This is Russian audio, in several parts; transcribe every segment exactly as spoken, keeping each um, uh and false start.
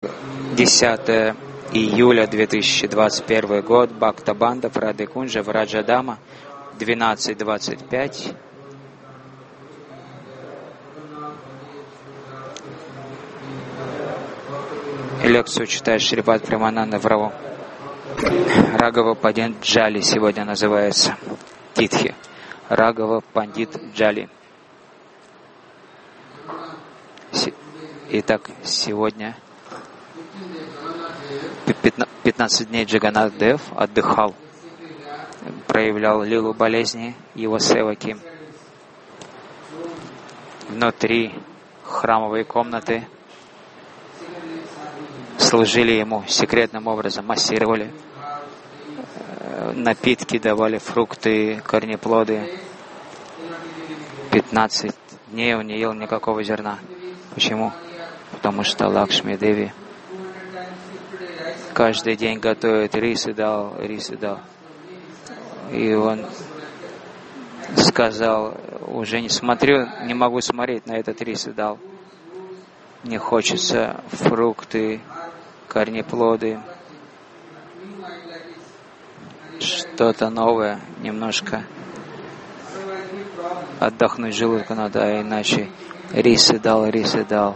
десятое июля две тысячи двадцать первый год, Бхакта-банда в Радхи-кунджа в Раджадама, двенадцать двадцать пять. Лекцию читает Шрипад Премананда Враву. Рагава Пандит Джали сегодня называется. Титхи. Рагава Пандит Джали. Итак, сегодня пятнадцать дней Джаганнат Дев отдыхал, проявлял лилу болезни, его севаки внутри храмовой комнаты служили ему секретным образом, массировали, напитки давали, фрукты, корнеплоды. пятнадцать дней он не ел никакого зерна. Почему? Потому что Лакшми Деви каждый день готовит рис и дал, рис и дал. И он сказал, уже не смотрю, не могу смотреть на этот рис и дал. Мне хочется фрукты, корнеплоды, что-то новое, немножко отдохнуть желудку надо, а иначе рис и дал, рис и дал.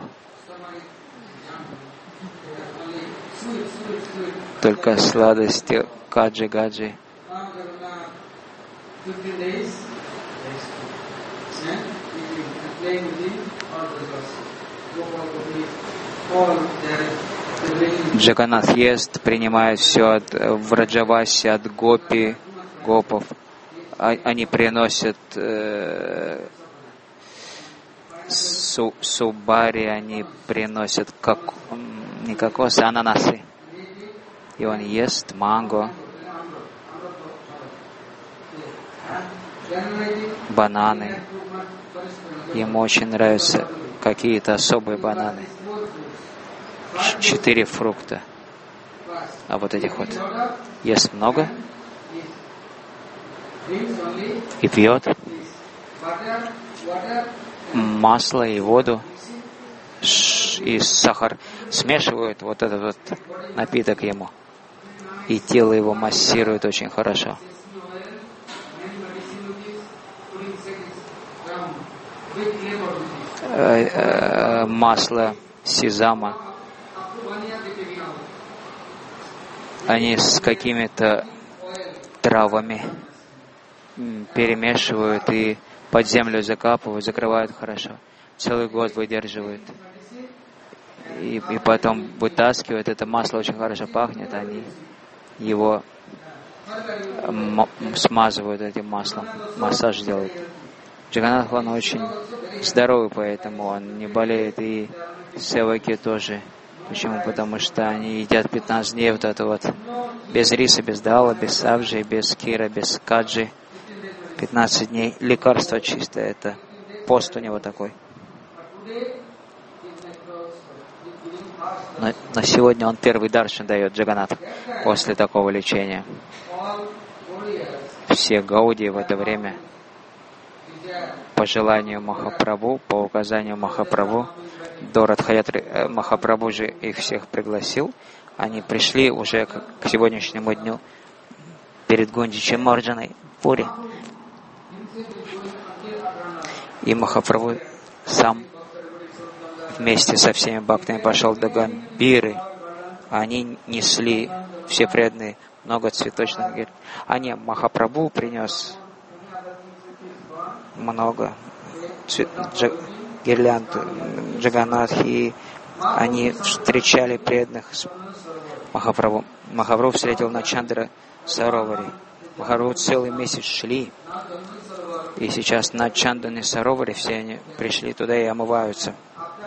Только сладости, каджи-гаджи. Джаганнат ест, принимает все от Враджаваси, от гопи, гопов. Они приносят э, су, субари, они приносят как, не кокосы, а ананасы. И он ест манго, бананы. Ему очень нравятся какие-то особые бананы. Четыре фрукта. А вот этих вот ест много и пьет масло и воду и сахар. Смешивают вот этот вот напиток ему. И тело его массирует очень хорошо. Масло сезама. Они с какими-то травами перемешивают и под землю закапывают, закрывают хорошо. Целый год выдерживают. И, и потом вытаскивают. Это масло очень хорошо пахнет. Они его м- смазывают этим маслом. Массаж делают. Джаганнат, он очень здоровый, поэтому он не болеет. И севаки тоже. Почему? Потому что они едят пятнадцать дней вот это вот. Без риса, без дала, без сабжи, без кира, без каджи. пятнадцать дней. Лекарство чистое. Это пост у него такой. Но, но сегодня он первый даршан дает Джаганнат после такого лечения. Все гауди в это время по желанию Махапрабху, по указанию Махапрабху, до Радхаятри Махапрабху же их всех пригласил. Они пришли уже к, к сегодняшнему дню перед Гундичем Марджаной Пури. И Махапрабху сам вместе со всеми бхактами пошел до Гамбиры. Они несли, все преданные, много цветочных гирь. А не, Махапрабху принес много цвет, джа, гирлянд Джаганнатхи, и они встречали преданных с Махапрабху. Махапрабху встретил на Чандра Сароваре. Махапрабху целый месяц шли, и сейчас на Чандане Сароваре все они пришли туда и омываются.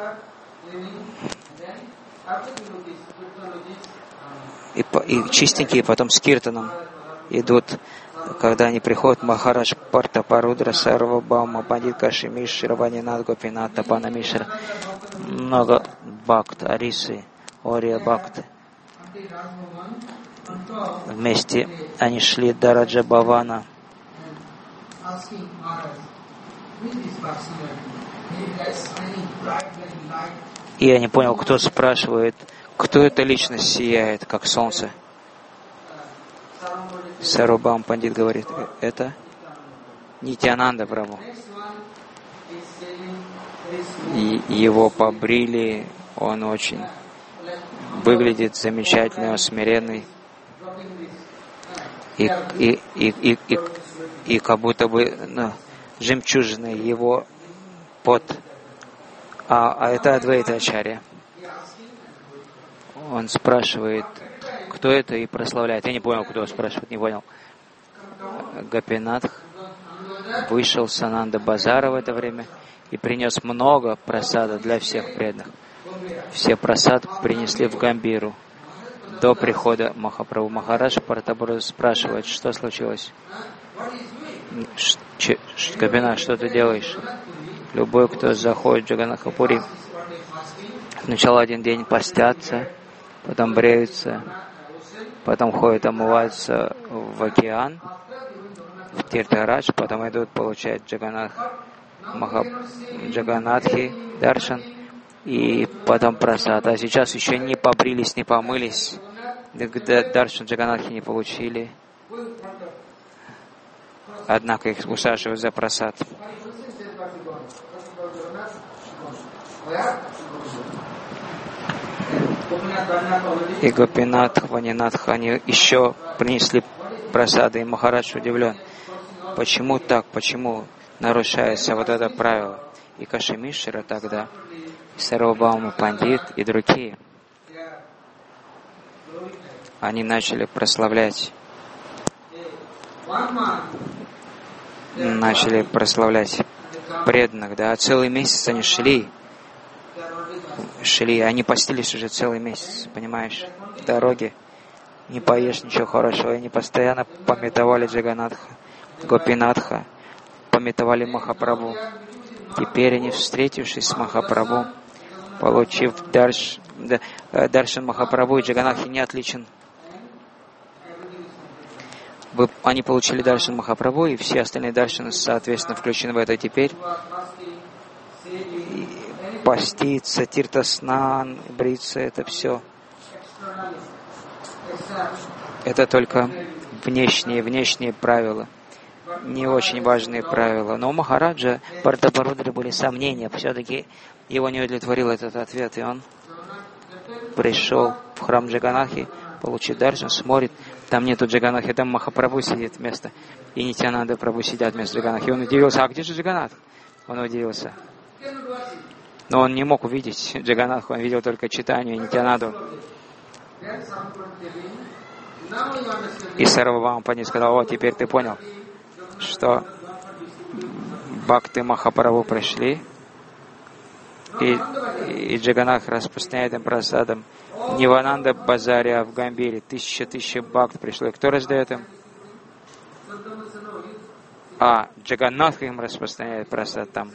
И, и чистенькие потом с киртаном идут, когда они приходят, Махарадж Парта Парудра Сарва Баума Пандит Кашимиш Ширавани Над Гопинат Тапана Мишра, много бхакт, арисы, ория бхакты. Вместе они шли до Раджа Бхавана. И я не понял, кто спрашивает, Кто эта личность сияет, как солнце? Сарвабхаум Пандит говорит, это Нитьянанда Прабху. И его побрили, он очень выглядит замечательный, он смиренный. И, и, и, и, и, и как будто бы ну, жемчужины его под... А, а это Адвайта Ачарья. Он спрашивает, кто это, и прославляет. Я не понял, кто спрашивает, не понял. Гопинатх вышел с Ананда Базара в это время и принес много прасада для всех преданных. Все прасад принесли в Гамбиру. До прихода Махапрабху Махарадж Партабху спрашивает, что случилось. Гопинатх, что ты делаешь? Любой, кто заходит в Джаганнатхапури, сначала один день постятся, потом бреются, потом ходят омываются в океан, в Тиртарадж, потом идут получать Джаганнатх, Маха, Джаганнатхи, Даршан, и потом прасад. А сейчас еще не побрились, не помылись, Даршан Джаганнатхи не получили, однако их усаживают за прасад. И Гопинатх, Ванинатх, они еще принесли прасады, и Махарадж удивлен. Почему так? Почему нарушается вот это правило? И Кашимишра тогда, и Сарвабхаума Пандит, и другие, они начали прославлять, начали прославлять преданных, да, целый месяц они шли, шли, они постились уже целый месяц, понимаешь, в дороге, не поешь ничего хорошего, они постоянно памятовали Джаганнатха, Гопинатха, памятовали Махапрабху. Теперь они, встретившись с Махапрабху, получив дарш, даршан Махапрабху, и Джаганнатхи не отличен. Вы, они получили даршан Махапрабху, и все остальные даршаны, соответственно, включены в это теперь. И поститься, тиртаснан, бриться, это все. Это только внешние, внешние правила. Не очень важные правила. Но у Махараджа Партабхарудри были сомнения. Все-таки его не удовлетворил этот ответ. И он пришел в храм Джаганнатхи, получит даршан, смотрит. Там нету Джаганнатхи, там Махапрабху сидит вместо. И Нитьянанда Прабху сидят вместо Джаганнатхи. И он удивился, а где же Джаганнатх? Он удивился. Но он не мог увидеть Джаганнатху, он видел только Чайтанью и Нитьянанду. И Сарвабхаума Пандит сказал, о, теперь ты понял, что бхакты Махапрабху пришли, и, и Джаганнатх распространяет им прасадом. Не в Ананда Базаре, а в Гамбире. Тысяча тысяч бхакт пришло. И кто раздает им? А Джаганнатх им распространяет прасад там.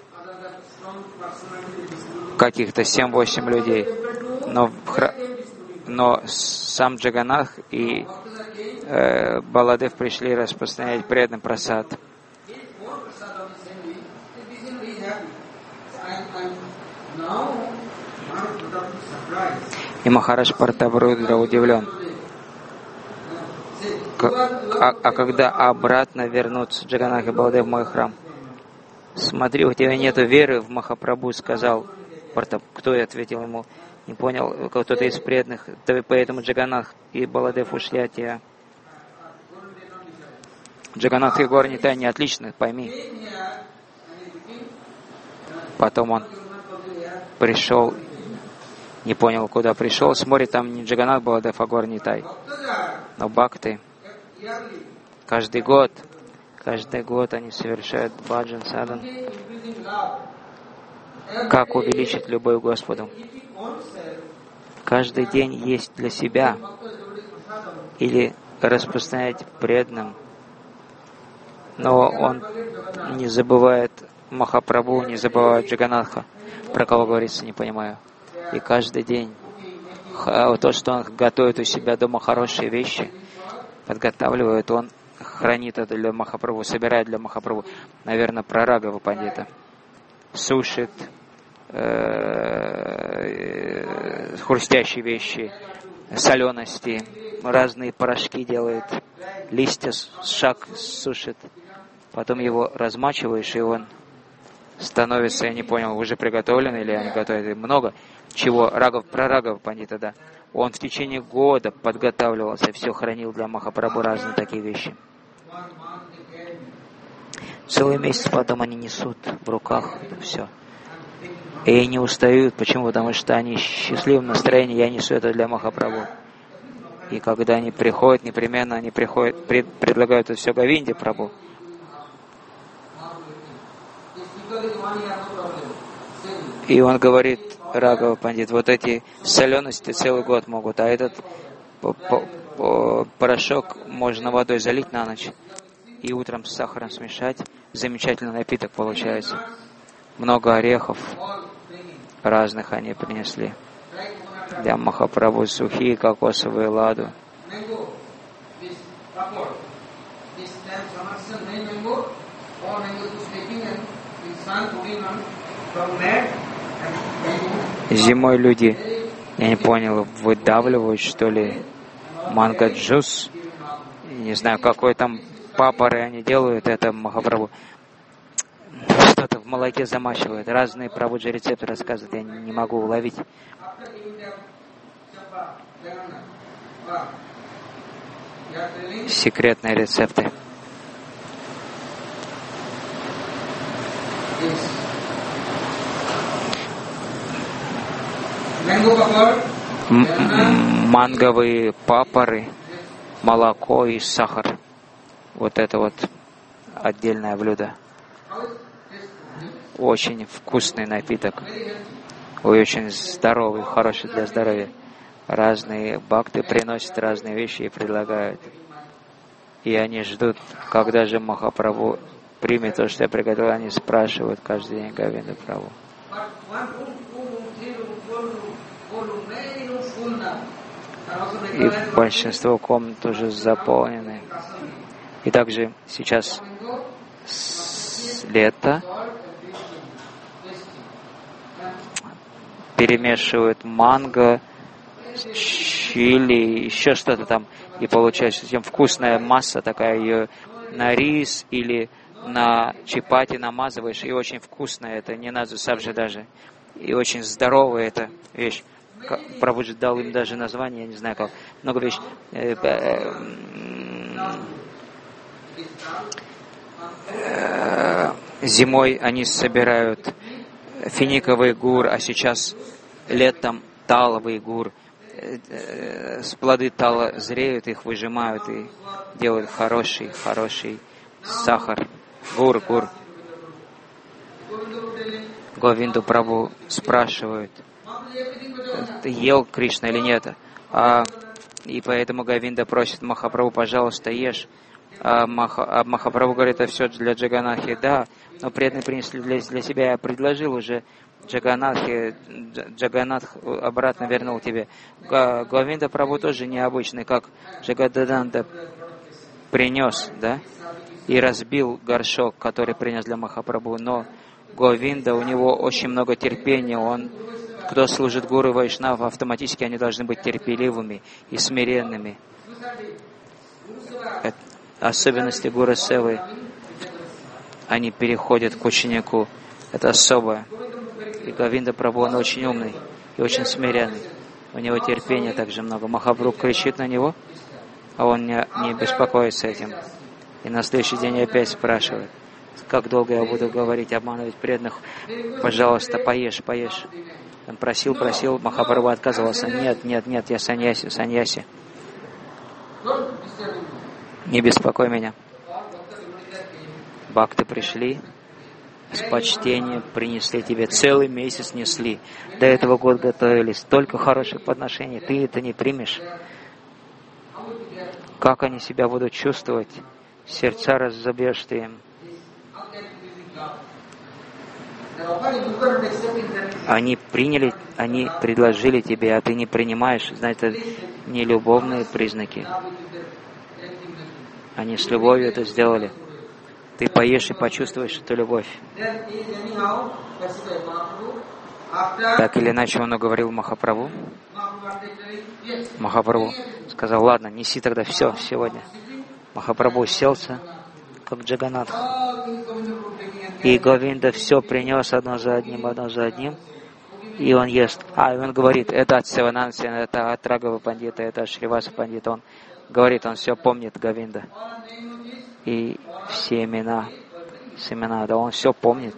Каких-то семь-восемь людей. Но, хра... Но сам Джаганнатх и э, Баладев пришли распространять преданным прасад. И Махарадж Партабхарудра удивлен. А, а когда обратно вернутся Джаганнатх и Баладев в мой храм? Смотри, у тебя нет веры в Махапрабху, сказал Партаб. Кто и ответил ему? Не понял, кто-то из преданных. Поэтому Джаганнатх и Баладев ушли от тебя. Джаганнатх и Гаур Нитай не отличны, пойми. Потом он пришел, не понял, куда пришел, смотрит, там не Джаганнатх Баладев, а Гаур Нитай. Но бхакты каждый год, каждый год они совершают баджан садан. Как увеличить любовь к Господу? Каждый день есть для себя или распространять преданным. Но он не забывает Махапрабху, не забывает Джаганнатха. Про кого говорится, не понимаю. И каждый день то, что он готовит у себя дома хорошие вещи, подготавливает, он хранит это для Махапрабху, собирает для Махапрабху. Наверное, про Рагава Пандита. Сушит, хрустящие вещи, солености, разные порошки делает, листья шаг сушит, потом его размачиваешь, и он становится, я не понял, уже приготовлен или они готовят много, чего Рагав, про Рагава Пандита, да. Он в течение года подготавливался, все хранил для Махапрабху разные такие вещи. Целый месяц потом они несут в руках это все. И не устают. Почему? Потому что они в счастливом настроении, я несу это для Махапрабху. И когда они приходят, непременно они приходят, пред, предлагают это все Говинде Прабху. И он говорит, Рагава Пандит, вот эти солености целый год могут, а этот порошок можно водой залить на ночь и утром с сахаром смешать. Замечательный напиток получается. Много орехов разных они принесли. Для Махапрабху сухие кокосовые ладу. Зимой люди, я не понял, выдавливают, что ли, манго-джус. Не знаю, какой там папоры они делают, это Махапрабху. Что-то в молоке замачивают. Разные Прабхуджи рецепты рассказывают, я не могу уловить. Секретные рецепты. М- манговые папоры, молоко и сахар. Вот это вот отдельное блюдо. Очень вкусный напиток. И очень здоровый, хороший для здоровья. Разные бхакты приносят разные вещи и предлагают. И они ждут, когда же Махапрабху примет то, что я приготовил. Они спрашивают каждый день Говинду Прабху. И большинство комнат уже заполнены. И также сейчас лето. Перемешивают манго, чили, еще что-то там. И получается совсем вкусная масса такая, ее на рис или на чапати намазываешь, и очень вкусная это, не надо сабжи даже. И очень здоровая эта вещь. Прабхуджи дал им даже название, я не знаю как. Много вещей. Зимой они собирают финиковый гур, а сейчас летом таловый гур. С плоды тала зреют, их выжимают и делают хороший, хороший сахар. Гур, гур. Говинду Прабху спрашивают, ты ел Кришна или нет? А, и поэтому Говинда просит Махапрабху, пожалуйста, ешь. А, Маха, а Махапрабху говорит, это все для Джаганатхи. Да, но преданные принесли для, для себя. Я предложил уже Джаганатхи, Джаганатх обратно вернул тебе. Говинда Прабху тоже необычный, как Джагададанда принес, да, и разбил горшок, который принес для Махапрабху. Но Говинда, у него очень много терпения, он, кто служит гуру Вайшнав, автоматически они должны быть терпеливыми и смиренными. Это особенности гуру Севы, они переходят к ученику, это особое. И Говинда Прабху, он очень умный и очень смиренный. У него терпения также много. Махапрабху кричит на него, а он не, не беспокоится этим. И на следующий день опять спрашивает, как долго я буду говорить, обманывать преданных? Пожалуйста, поешь, поешь. Он просил, просил, Махапрабху отказывался. Нет, нет, нет, я саньяси, саньяси. Не беспокой меня. Бхакты пришли, с почтением принесли тебе, целый месяц несли. До этого года готовились, столько хороших подношений, ты это не примешь. Как они себя будут чувствовать? Сердца разобьешь ты им. Они приняли, они предложили тебе, а ты не принимаешь. Значит, это не любовные признаки. Они с любовью это сделали. Ты поешь и почувствуешь эту любовь. Так или иначе он уговорил Махапрабху. Махапрабху сказал: ладно, неси тогда все сегодня. Махапрабху уселся, как Джаганнатх. И Говинда все принес одно за одним, одно за одним. И он ест. А, и он говорит: это от Севанансена, это от Рагава Пандита, это от Шриваса Пандита. Он говорит, он все помнит, Говинда. И все имена, семена, да, он все помнит.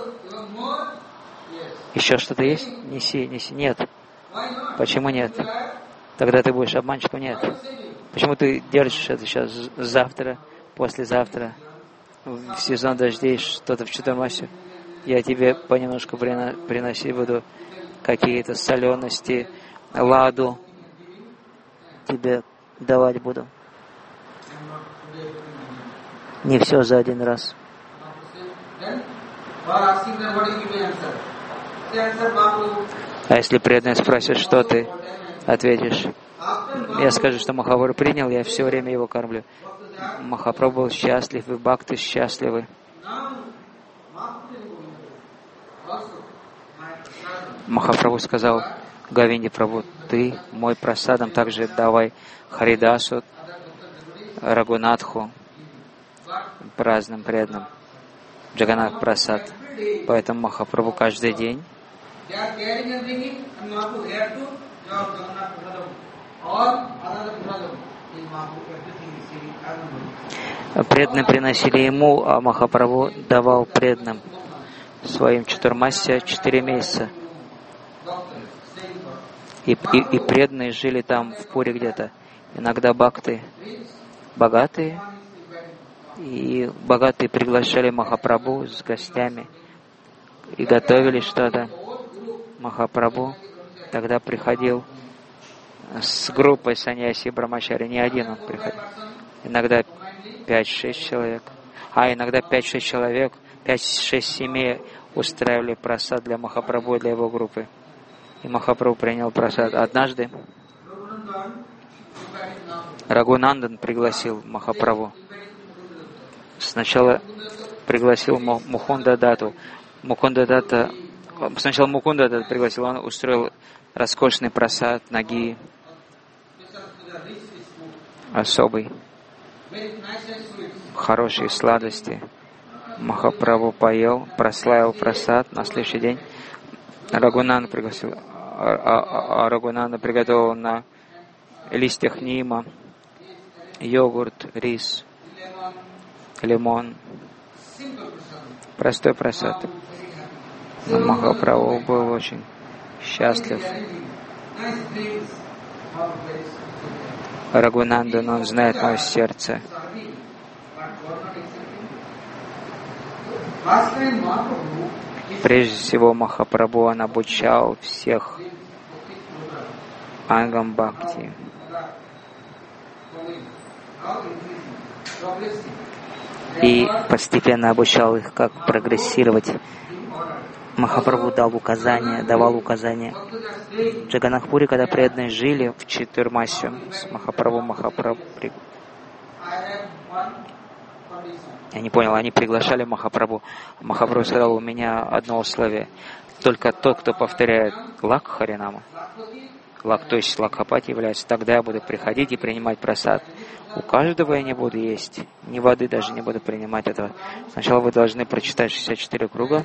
Еще что-то есть? Неси, неси. Нет. Почему нет? Тогда ты будешь обманщиком? Нет. Почему ты держишь это сейчас завтра, послезавтра, в сезон дождей, что-то в Чатурмасе? Я тебе понемножку приносить буду какие-то солености, ладу тебе давать буду. Не все за один раз. А если преданный спросит, что ты ответишь? Я скажу, что Махапрабху принял, я все время его кормлю. Махапрабху был счастлив, и бхакты счастливы. Махапрабху сказал Говинде Прабху: ты мой прасадом также давай Харидасу, Рагунатху, праздным преданным. Джаганнат Прасад. Поэтому Махапрабху каждый день преданные приносили ему, а Махапрабху давал преданным своим Чатурмасе четыре месяца. И, и, и преданные жили там в Пуре где-то. Иногда бхакты богатые, и богатые приглашали Махапрабху с гостями и готовили что-то. Махапрабху тогда приходил с группой саньяси Брахмачари, не один он приходил. Иногда пять-шесть человек. А иногда пять-шесть человек, пять-шесть семей устраивали прасад для Махапрабху и для его группы. И Махапрабху принял прасад. Однажды Рагунандан пригласил Махапрабху. Сначала пригласил Мукунда Датту. Мукунда Датта, сначала Мукунда Датта пригласил, он устроил роскошный прасад, наги, особый, хорошие сладости. Махапрабху поел, прославил прасад. На следующий день Рагунанда пригласил, а, а, а Рагунанда приготовил на листьях нима йогурт, рис, лимон. Простой прасад. Но Махапрабху был очень счастлив. Рагунандан, он знает мое сердце. Прежде всего, Махапрабху, он обучал всех ангам бхакти. И постепенно обучал их, как прогрессировать. Махапрабху дал указания, давал указания. В Джаганнатхпуре, когда преданные жили в Чатурмасе с Махапрабху, Махапрабху... Я не понял, они приглашали Махапрабху. Махапрабху сказал: у меня одно условие. Только тот, кто повторяет лак Харинама, лак, то есть лакхапати является, тогда я буду приходить и принимать прасад. У каждого я не буду есть, ни воды даже не буду принимать этого. Сначала вы должны прочитать шестьдесят четыре круга.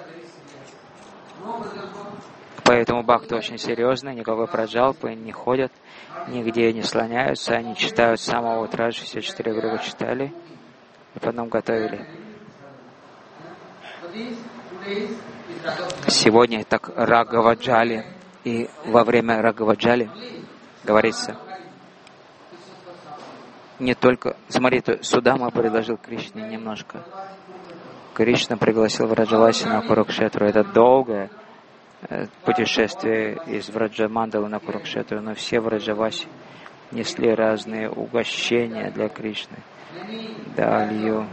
Поэтому бхакты очень серьезные, никакой праджалпы не ходят, нигде не слоняются, они читают с самого утра, шестьдесят четыре круга читали, и потом готовили. Сегодня так Рагаваджали, и во время Рагаваджали говорится, не только... Смотри, Судама предложил Кришне немножко. Кришна пригласил Враджаваси на Курукшетру. Это долгое путешествие из Враджамандалы на Курукшетру, но все Враджаваси несли разные угощения для Кришны. Далью,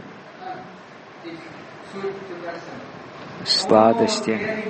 сладости.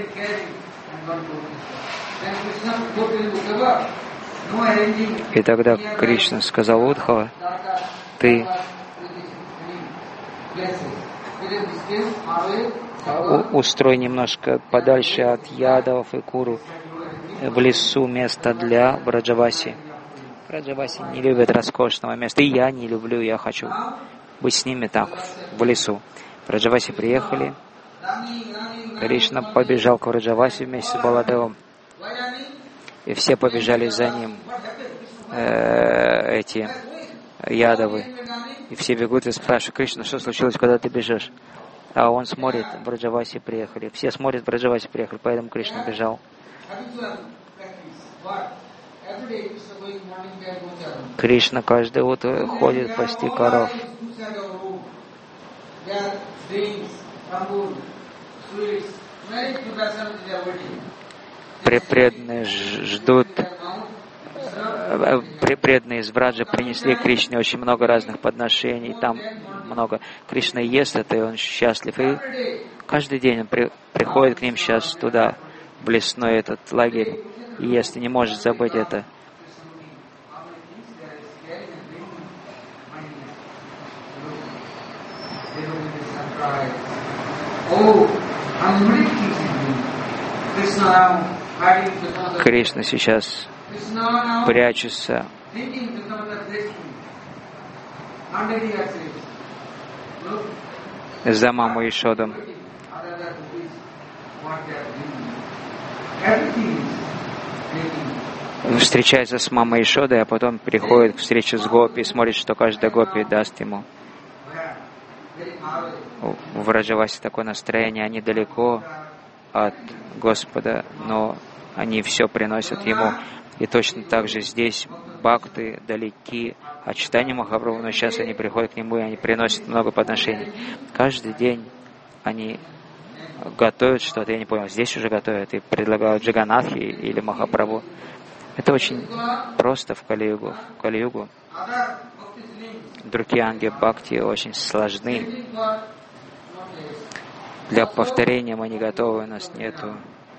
И тогда Кришна сказал Удхава: ты устрой немножко подальше от ядов и куру в лесу место для Браджаваси. Браджаваси не любят роскошного места, и я не люблю, я хочу быть с ними так, в лесу. Браджаваси приехали, Кришна побежал к Браджаваси вместе с Баладевом, и все побежали за ним, э, эти ядовы. И все бегут и спрашивают: Кришна, что случилось, куда ты бежишь? А он смотрит, Браджаваси приехали. Все смотрят, Браджаваси приехали, поэтому Кришна бежал. Кришна каждое утро ходит пасти коров. Преданные ждут, преданные из Браджа принесли Кришне очень много разных подношений, там много. Кришна ест это, и он счастлив. И каждый день он при, приходит к ним сейчас туда, в лесной этот лагерь, и ест, и не может забыть это. Кришна сейчас прячется за маму Ишоду. Встречается с мамой Ишодой, а потом приходит к встрече с Гопи и смотрит, что каждая Гопи даст ему. В Браджавасе такое настроение, они далеко от Господа, но они все приносят Ему. И точно так же здесь бхакты далеки от читания Махапрабху, но сейчас они приходят к Нему, и они приносят много подношений. Каждый день они готовят что-то, я не понял, здесь уже готовят и предлагают Джаганнатхи или Махапрабху. Это очень просто в Кали-югу. В Кали-югу другие анги бхакти очень сложны. Для повторения мы не готовы, у нас нету.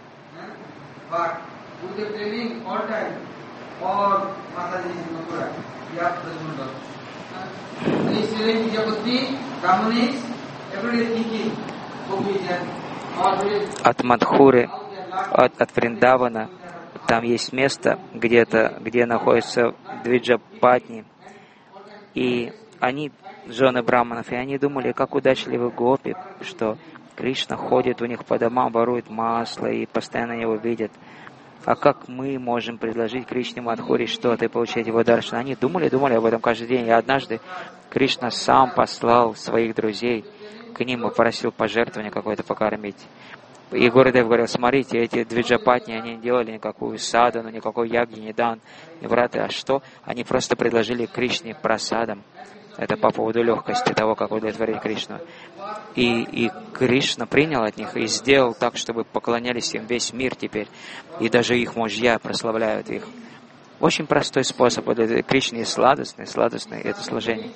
От Мадхуры, от, от Вриндавана, там есть место где-то, где находятся Двиджапатни, и они жены браманов, и они думали, как удачливый гопи, что Кришна ходит у них по домам, ворует масло и постоянно его видят. А как мы можем предложить Кришне Мадхури что-то и получать его даршан? Они думали, думали об этом каждый день. И однажды Кришна сам послал своих друзей к ним и попросил пожертвование какое-то покормить. И Гурудев говорил: смотрите, эти двиджапатни, они не делали никакую садану, никакой ягни, не дан, не браты, а что? Они просто предложили Кришне прасадам. Это по поводу легкости того, как удовлетворить Кришну. И, и Кришна принял от них и сделал так, чтобы поклонялись им весь мир теперь. И даже их мужья прославляют их. Очень простой способ. Кришна есть сладостный, сладостный это служение.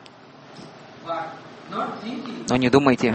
Но не думайте,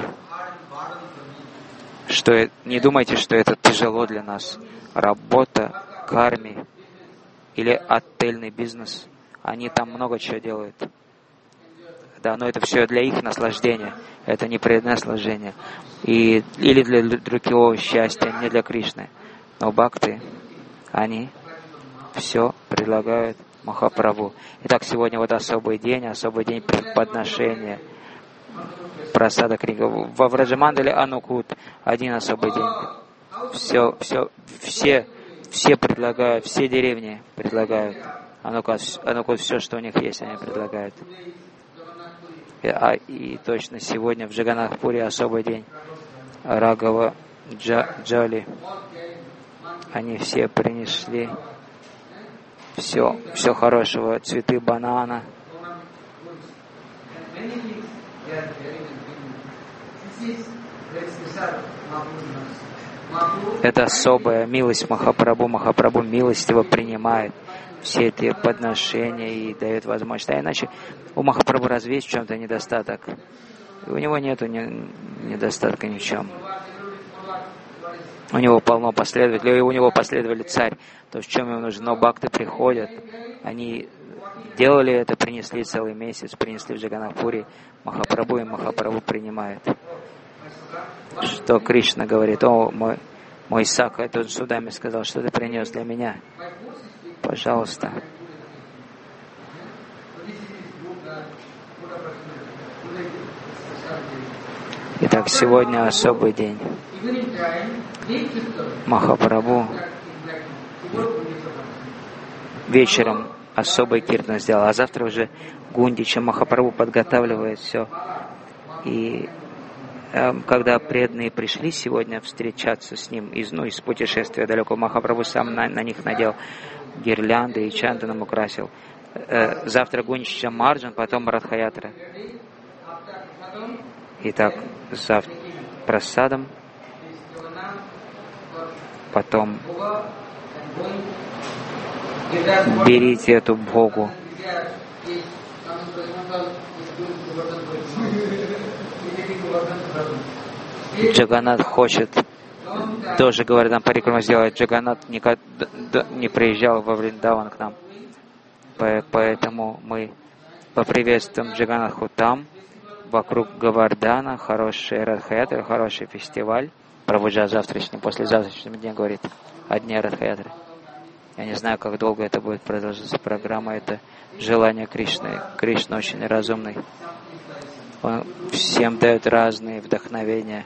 что, не думайте, что это тяжело для нас. Работа, карми или отельный бизнес, они там много чего делают. Да, но это все для их наслаждения. Это не преднаслаждение. И, или для другого счастья, не для Кришны. Но бхакты, они все предлагают Махапрабху. Итак, сегодня вот особый день, особый день подношения. Прасада Крига. Во Враджамандале Анукут один особый день. Все, все, все, все предлагают, все деревни предлагают. Анукут, Анукут, все, что у них есть, они предлагают. А, и точно сегодня в Джаганнатхпуре особый день. Рагава Джа, Джали. Они все принесли все, все хорошего, цветы банана. Это особая милость Махапрабху. Махапрабху милостиво принимает все эти подношения и дает возможность. А иначе у Махапрабху разве есть в чем-то недостаток? У него нет не, недостатка ни в чем. У него полно последователей, у него последовали царь. То, в чем ему нужно. Но бхакты приходят, они делали это, принесли целый месяц, принесли в Джаганнатхпуре Махапрабху, и Махапрабху принимает. что Кришна говорит: о, мой, мой Сака, тут сюда мне сказал, что ты принес для меня. Пожалуйста. Итак, сегодня особый день. Махапрабху вечером особый киртан сделал, а завтра уже Гундича Махапрабху подготавливает все. И э, когда преданные пришли сегодня встречаться с ним из, ну, из путешествия далеко, Махапрабху сам на, на них надел гирлянды и чанданом украсил. Э, завтра Гундича Марджан, потом Радха-ятра. Итак, завтра прасадом, потом берите эту бхогу. Джаганнат хочет, тоже, говорит, нам парикраму сделать. Джаганнат никогда не приезжал во Вриндаван к нам. Поэтому мы поприветствуем Джаганнатху там, вокруг Гавардана, хороший Радха-ятра, хороший фестиваль. Прабхуджа завтрашний, послезавтрашнем дне говорит о дне Радха-ятры. Я не знаю, как долго это будет продолжаться программа. Это желание Кришны. Кришна очень разумный. Он всем дает разные вдохновения.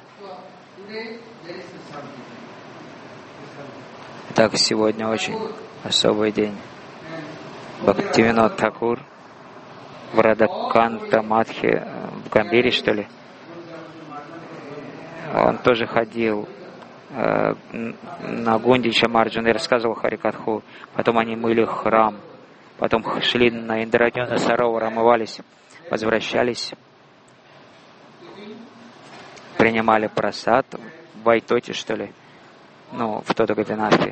Итак, сегодня очень особый день. Бхактивинод Тхакур в Радаканта Мадхи, в Гамбире, что ли, он тоже ходил э, на Гундича Марджана и рассказывал Харикатху. Потом они мыли храм, потом шли на Индрадьюна Саровар, омывались, возвращались, принимали прасад в Вайтоте, что ли, ну, в Тодагапинатхе.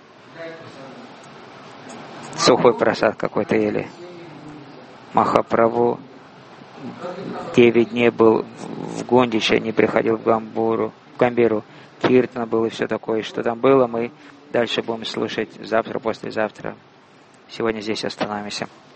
Сухой прасад какой-то ели. Махапрабху девять дней был в Гундиче, не приходил в Гамбуру, в Гамбиру. Киртана был и все такое, что там было, мы дальше будем слушать завтра, послезавтра. Сегодня здесь остановимся.